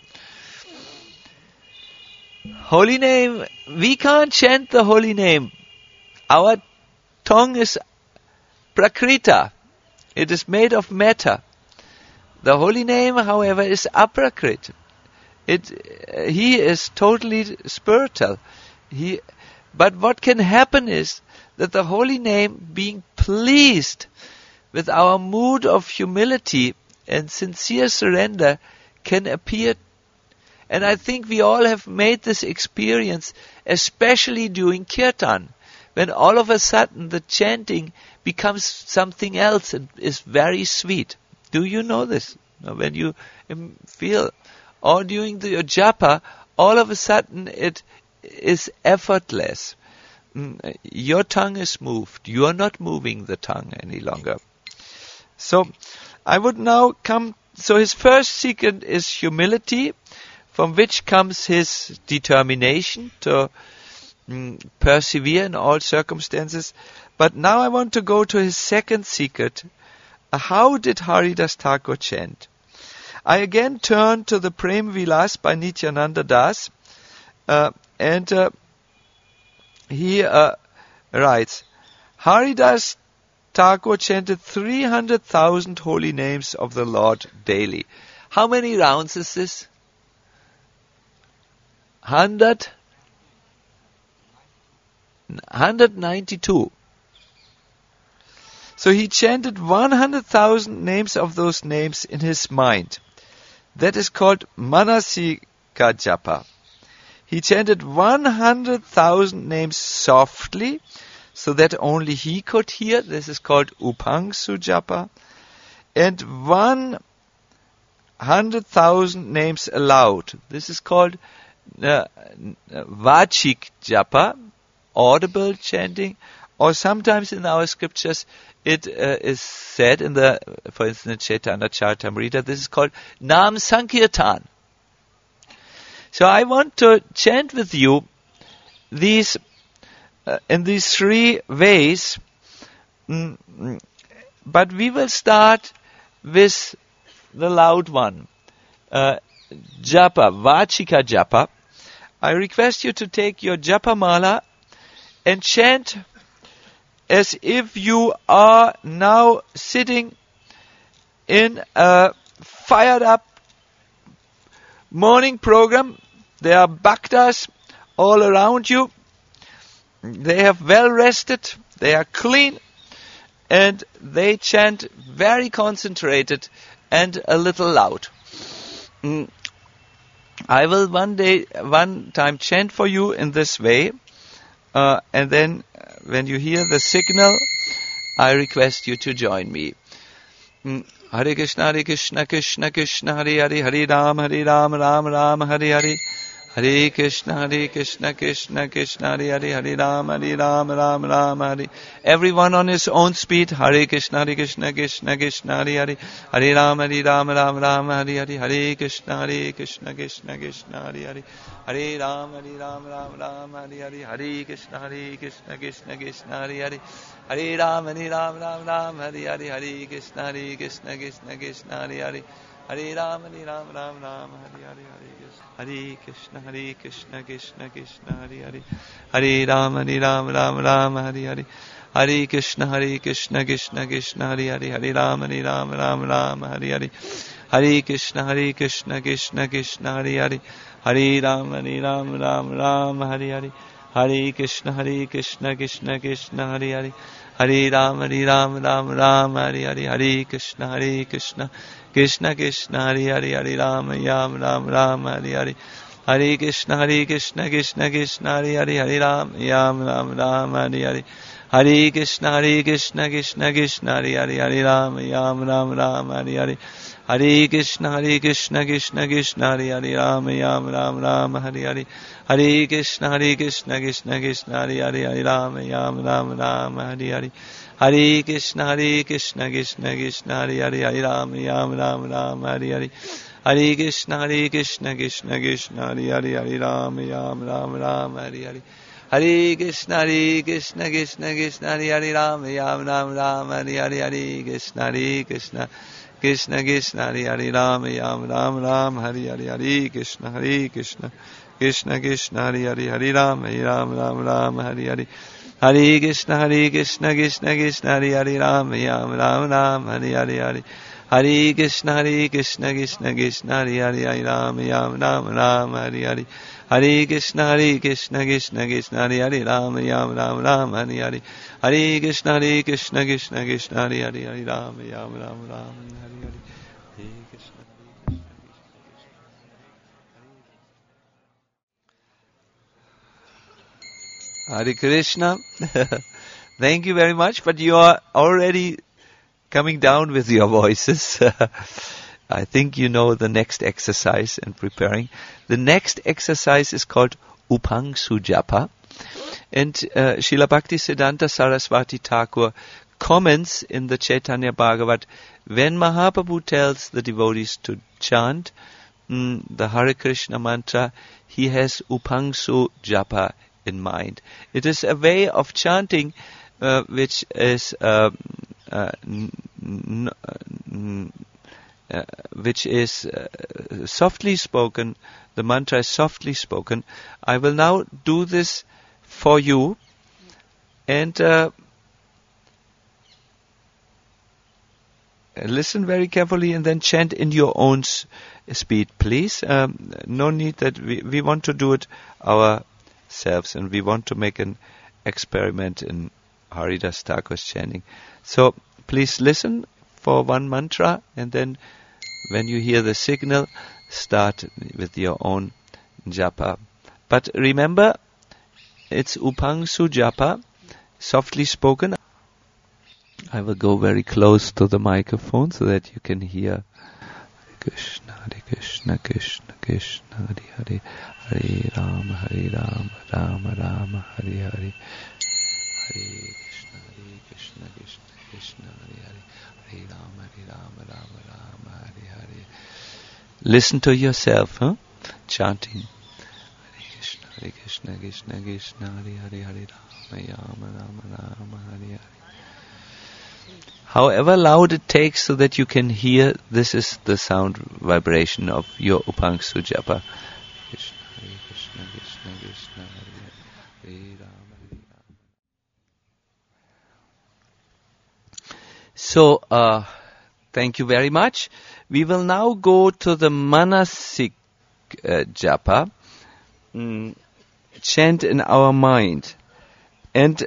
A: Holy name, we can't chant the holy name. Our tongue is prakrita. It is made of matter. The holy name, however, is aprakrit. He is totally spiritual. But what can happen is that the holy name, being pleased with our mood of humility and sincere surrender, can appear. And I think we all have made this experience, especially during kirtan, when all of a sudden the chanting becomes something else and is very sweet. Do you know this? When you feel, or during the japa, all of a sudden it is effortless. Your tongue is moved. You are not moving the tongue any longer. So I would now come, so his first secret is humility, from which comes his determination to persevere in all circumstances. But now I want to go to his second secret. How did Haridas Thakur chant? I again turn to the Prem Vilas by Nityananda Das, and he writes, Haridas Thakur chanted 300,000 holy names of the Lord daily. How many rounds is this? 192. So he chanted 100,000 names of those names in his mind. That is called Manasika Japa. He chanted 100,000 names softly, so that only he could hear. This is called Upangsu Japa. And 100,000 names aloud. This is called Vachik Japa, audible chanting. Or sometimes in our scriptures it is said for instance, Chaitanya Charitamrita, this is called Nam Sankirtan. So I want to chant with you these in these three ways, but we will start with the loud one, Japa, Vachika Japa. I request you to take your Japa Mala and chant as if you are now sitting in a fired up morning program. There are bhaktas all around you. They have well rested. They are clean. And they chant very concentrated and a little loud. I will one time chant for you in this way. And then when you hear the signal, I request you to join me. Hare Krishna, Krishna Krishna, Hare Hare, Hare Ram, Ram Ram, Hare Hare. Hare Krishna, Krishna Krishna, Hare Hare, Hare Ram, Ram Ram, Hare. Everyone on his own speed. Hare Krishna, Krishna Krishna, Hare Hare, Hare Ram, Ram Hare Hare. Hare Krishna, Krishna Krishna, Hare Hare, Hare Ram, Ram Hare Hare. Hare Krishna, Krishna Hare Hare, Hare Ram, Ram Hare Hare. Hare Krishna, Krishna Krishna, Hare Hare. Hare Rama, Rama Rama, Hare Krishna, Krishna Krishna, Hare Hare, Hare Rama, Rama Rama, Hare Hare, Hare Krishna, Krishna Krishna, Hare Hare, Hare Rama, Rama Rama, Hare Hare, Hare Krishna, Krishna Krishna, Hare Hare, Hare Rama, Rama Rama, Hare Hare, Hare Krishna, Krishna Krishna, Hare Hare, Hare Rama, Rama Rama, Hare Hare, Hare Krishna, Krishna Krishna, Hare Hare, Hare Rama, Rama, Hare Hare, Hare Krishna, Krishna Krishna, Hare Hare, Hare Rama, Rama, Hare Hare, Hare Krishna, Krishna Krishna, Hare Hare, Hare Rama, Rama, Hare Hare, Hare Krishna, Krishna Krishna, Hare Hare, Rama, Rama, Hare Hare, Hare Krishna, Krishna Krishna, Hare Hare, Hare Rama, Rama, Hare Hare, Hare Krishna, Krishna Krishna, Hare Hare, Hare Rama, Hare Hare, Hare Krishna, Krishna Krishna, Hare Hare, Hare Rama, Hare Hare, Hare Krishna, Krishna Hare Hare, Rama, Hare Hare, Hare Krishna, Krishna Krishna, Hare Hare, Rama, Hare Hare, Hare Krishna, Krishna Krishna, Hare Hare, Hare Rama, Hare Hare, Hare Krishna, Krishna Krishna, Hare Hare, Rama, Hare Hare, Hare Krishna, Krishna Hare Hare, Rama, Hare Hare, Hare Krishna, Krishna Hare Hare, Rama, Hare Hare, Hare Krishna, Krishna Hare Hare, Hare Rama, Hare Hare, Hare Krishna. Hare Krishna. Thank you very much, but you are already coming down with your voices. I think you know the next exercise and preparing. The next exercise is called Upangsu Japa. And Srila Bhaktisiddhanta Saraswati Thakur comments in the Chaitanya Bhagavat, when Mahaprabhu tells the devotees to chant the Hare Krishna mantra, he has Upangsu Japa in mind. It is a way of chanting which is softly spoken. The mantra is softly spoken. I will now do this for you, and listen very carefully and then chant in your own speed, please. No need that we want to do it ourselves, and we want to make an experiment in Haridas Thakur's chanting. So please listen for one mantra, and then when you hear the signal, start with your own japa. But remember, it's Upangsu Japa, softly spoken. I will go very close to the microphone so that you can hear. Hare Krishna, Krishna Krishna, Hare Hare, Hare Rama, Rama Rama, Hare Hare, Hare Krishna, Krishna, Hare Hare, Hare Rama, Rama, Hare Hare. Listen to yourself, chanting. Hare Krishna, Krishna Krishna, Hare Hare, Hare Rama, Rama, Hare Hare. However loud it takes so that you can hear, this is the sound vibration of your Upangsu Japa. Krishna, Krishna, Krishna, Hare Hare, Rama, Hare Rama. So, thank you very much. We will now go to the Manasik Japa, chant in our mind. And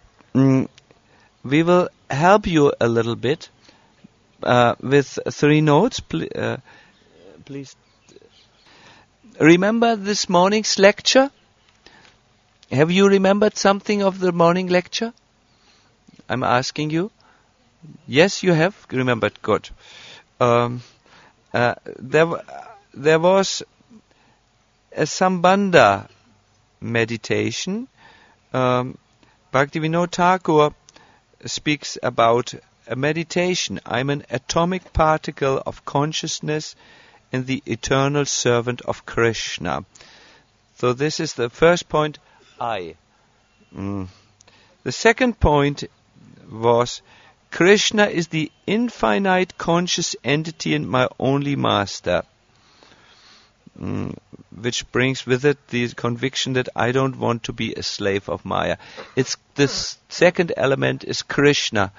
A: we will help you a little bit with 3 notes. Please remember this morning's lecture. Have you remembered something of the morning lecture? I'm asking you. Yes, you have remembered. Good. There was a Sambandha meditation. Bhaktivinoda Thakur speaks about a meditation. I'm an atomic particle of consciousness and the eternal servant of Krishna. So this is the first point, I. The second point was Krishna is the infinite conscious entity and my only master. Which brings with it the conviction that I don't want to be a slave of Maya. It's this second element is Krishna.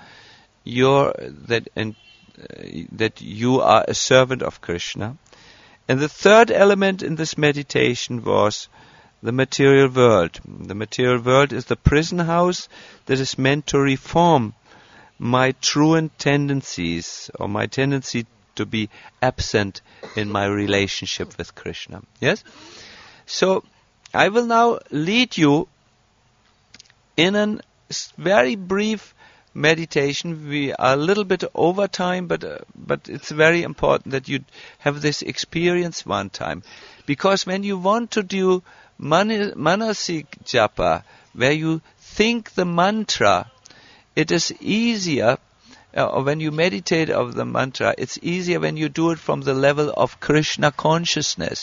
A: That you are a servant of Krishna. And the third element in this meditation was the material world. The material world is the prison house that is meant to reform my truant tendencies, or my tendency to be absent in my relationship with Krishna. Yes? So, I will now lead you in a very brief meditation. We are a little bit over time, but it's very important that you have this experience one time. Because when you want to do manasik japa, where you think the mantra, it is easier, or when you meditate of the mantra, it's easier when you do it from the level of Krishna consciousness.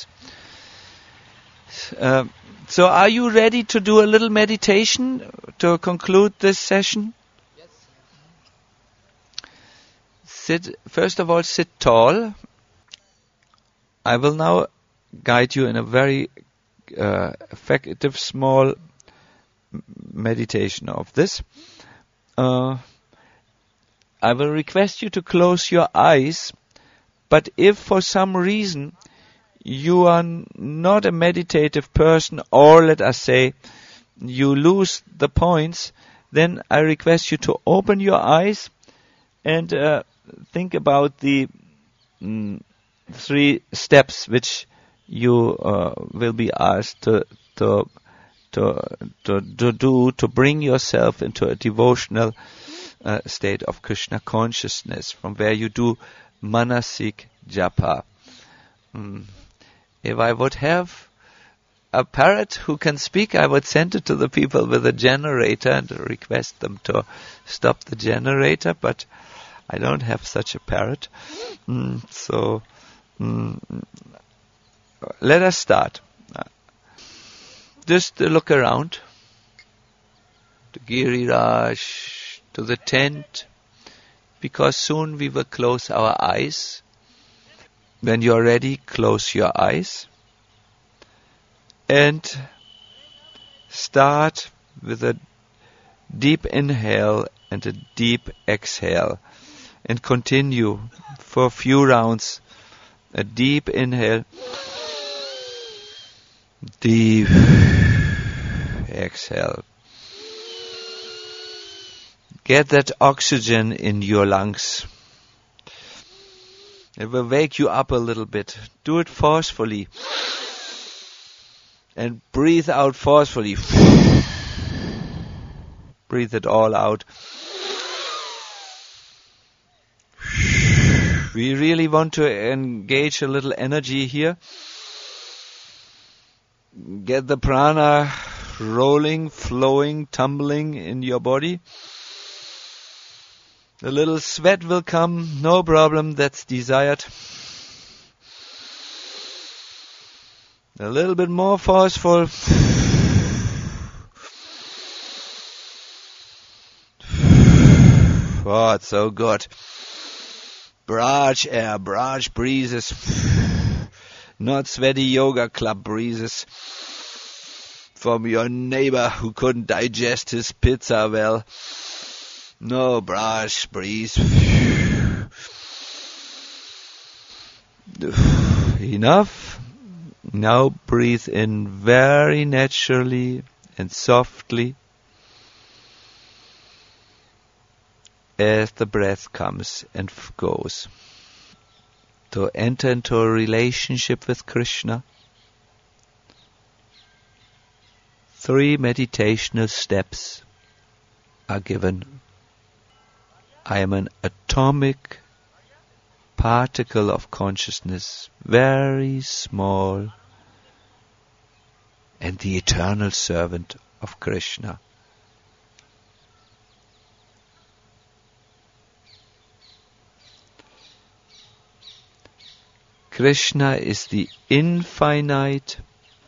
A: So are you ready to do a little meditation to conclude this session? First of all, sit tall. I will now guide you in a very effective small meditation of this. I will request you to close your eyes, but if for some reason you are not a meditative person, or let us say you lose the points, then I request you to open your eyes and think about the 3 steps which you will be asked to do to bring yourself into a devotional state of Krishna consciousness, from where you do manasik japa. If I would have a parrot who can speak, I would send it to the people with a generator and request them to stop the generator, but I don't have such a parrot. Let us start. Just look around. To Giriraj, to the tent, because soon we will close our eyes. When you are ready, close your eyes. And start with a deep inhale and a deep exhale. And continue for a few rounds. A deep inhale. Deep exhale. Get that oxygen in your lungs. It will wake you up a little bit. Do it forcefully. And breathe out forcefully. Breathe it all out. We really want to engage a little energy here. Get the prana rolling, flowing, tumbling in your body. A little sweat will come, no problem, that's desired. A little bit more forceful. Oh, it's so good. Braj air, Braj breezes. Not sweaty yoga club breezes. From your neighbor who couldn't digest his pizza well. No, Braj breeze. Enough. Now breathe in very naturally and softly as the breath comes and goes. To enter into a relationship with Krishna, 3 meditational steps are given. I am an atomic particle of consciousness, very small, and the eternal servant of Krishna. Krishna is the infinite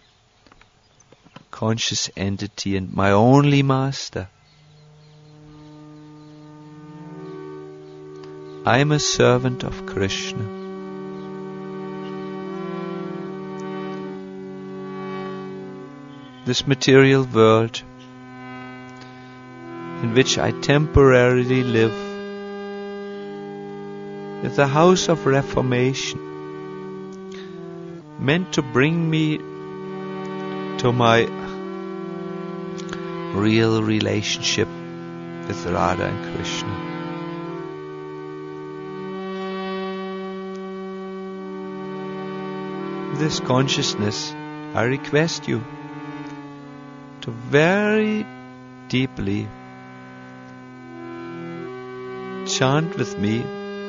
A: conscious entity and my only master. I am a servant of Krishna. This material world in which I temporarily live is a house of reformation, meant to bring me to my real relationship with Radha and Krishna. This consciousness, I request you to very deeply chant with me.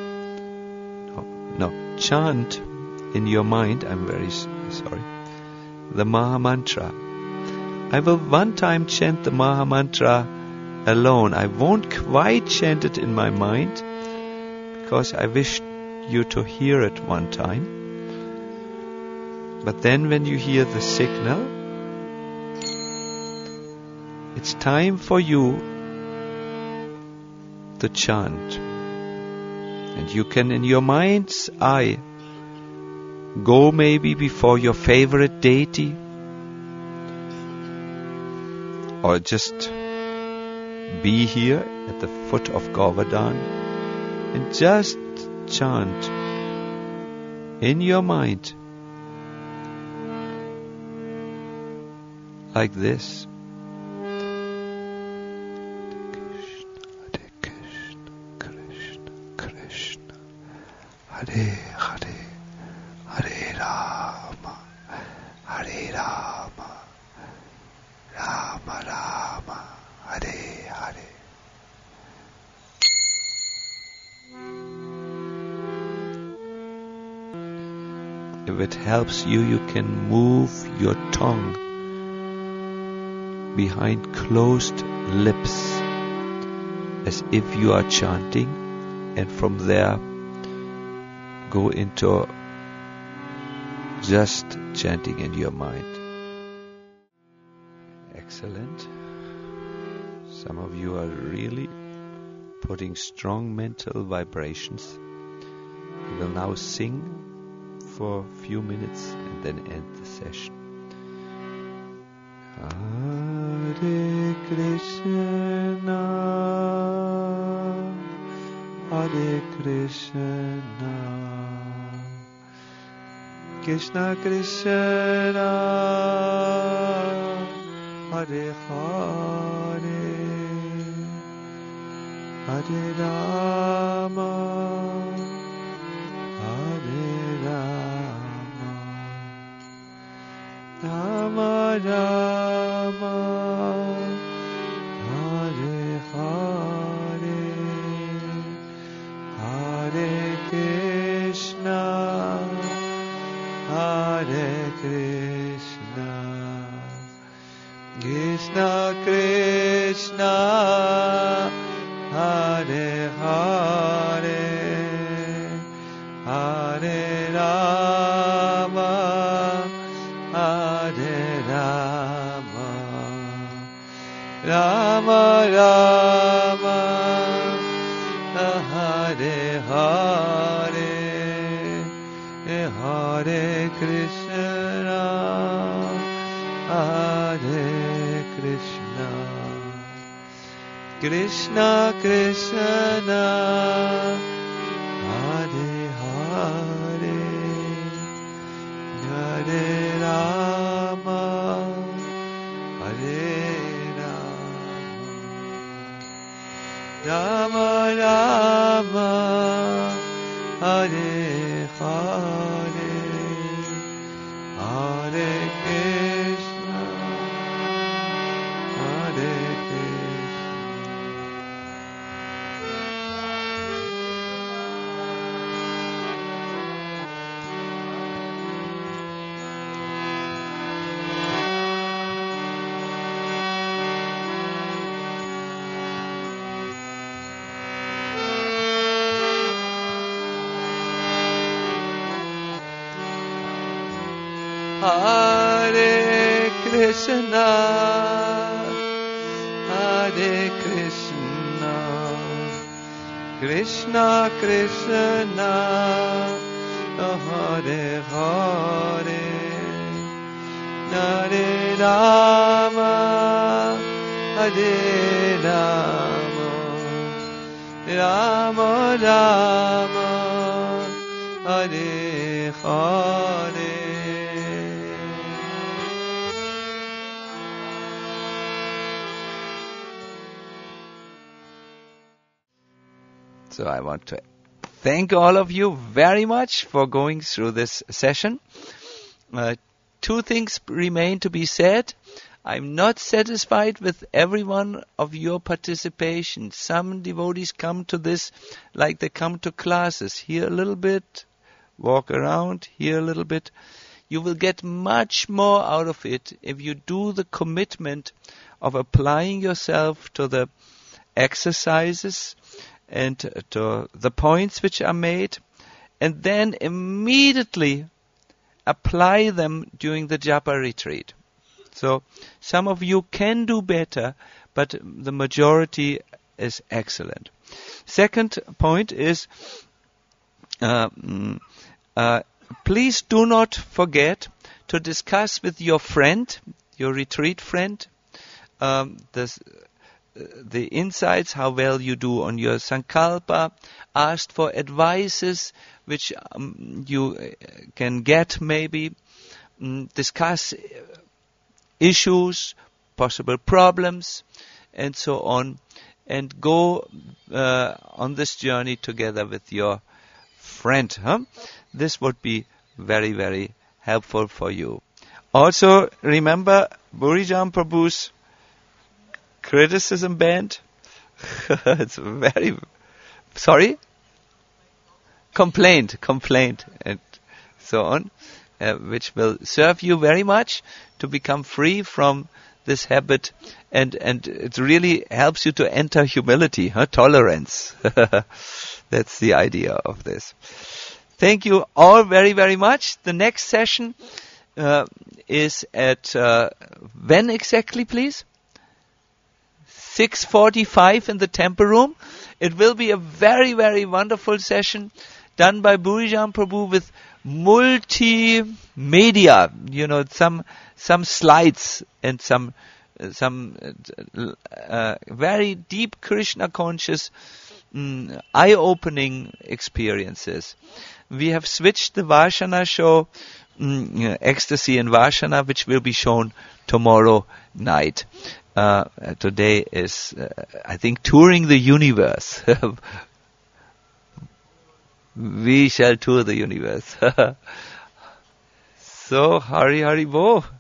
A: Chant in your mind, I'm very sorry, the Maha Mantra. I will one time chant the Maha Mantra alone. I won't quite chant it in my mind because I wish you to hear it one time. But then when you hear the signal, it's time for you to chant. And you can, in your mind's eye, go maybe before your favorite deity, or just be here at the foot of Govardhan and just chant in your mind like this. Hare Hare, Hare Rama, Hare Rama, Rama Rama, Hare Hare. If it helps you, you can move your tongue behind closed lips as if you are chanting, and from there go into just chanting in your mind. Excellent. Some of you are really putting strong mental vibrations. We will now sing for a few minutes and then end the session. Hare Krishna, Hare Krishna, Krishna Krishna, Hare Hare, Hare Rama, Hare Rama, Rama Rama, Hare Hare, Hare Krishna, Hare Krishna, Krishna Krishna, Hare Hare, Hare Rama, Hare Rama, Rama Rama, Hare Hare, Hare Krishna, Hare Krishna, Krishna Krishna, Hare Hare, Hare Rama, Hare Rama, Rama Rama, Hare Hare, Hare Krishna, Hare Krishna. Hare Krishna, Hare Krishna, Krishna Krishna Hare Hare Hare Rama Hare Rama Rama Rama Hare Hare. So I want to thank all of you very much for going through this session. Two things remain to be said. I'm not satisfied with every one of your participation. Some devotees come to this like they come to classes. Here a little bit, walk around, here a little bit. You will get much more out of it if you do the commitment of applying yourself to the exercises and to the points which are made, and then immediately apply them during the japa retreat. So some of you can do better, but the majority is excellent. Second point is, please do not forget to discuss with your friend, your retreat friend, the insights, how well you do on your sankalpa. Ask for advices which you can get maybe. Discuss issues, possible problems, and so on. And go on this journey together with your friend. This would be very, very helpful for you. Also, remember Burijan Prabhu's criticism band. It's very, sorry? Complaint, and so on, which will serve you very much to become free from this habit, and it really helps you to enter humility, tolerance. That's the idea of this. Thank you all very, very much. The next session is at when exactly, please? 6:45 in the temple room. It will be a very, very wonderful session done by Burijan Prabhu with multimedia, some slides and some very deep Krishna conscious, eye-opening experiences. We have switched the Varshana show, Ecstasy and Varshana, which will be shown tomorrow night. Today is, I think, Touring the Universe. We shall tour the universe. So, Hari Hari Bo.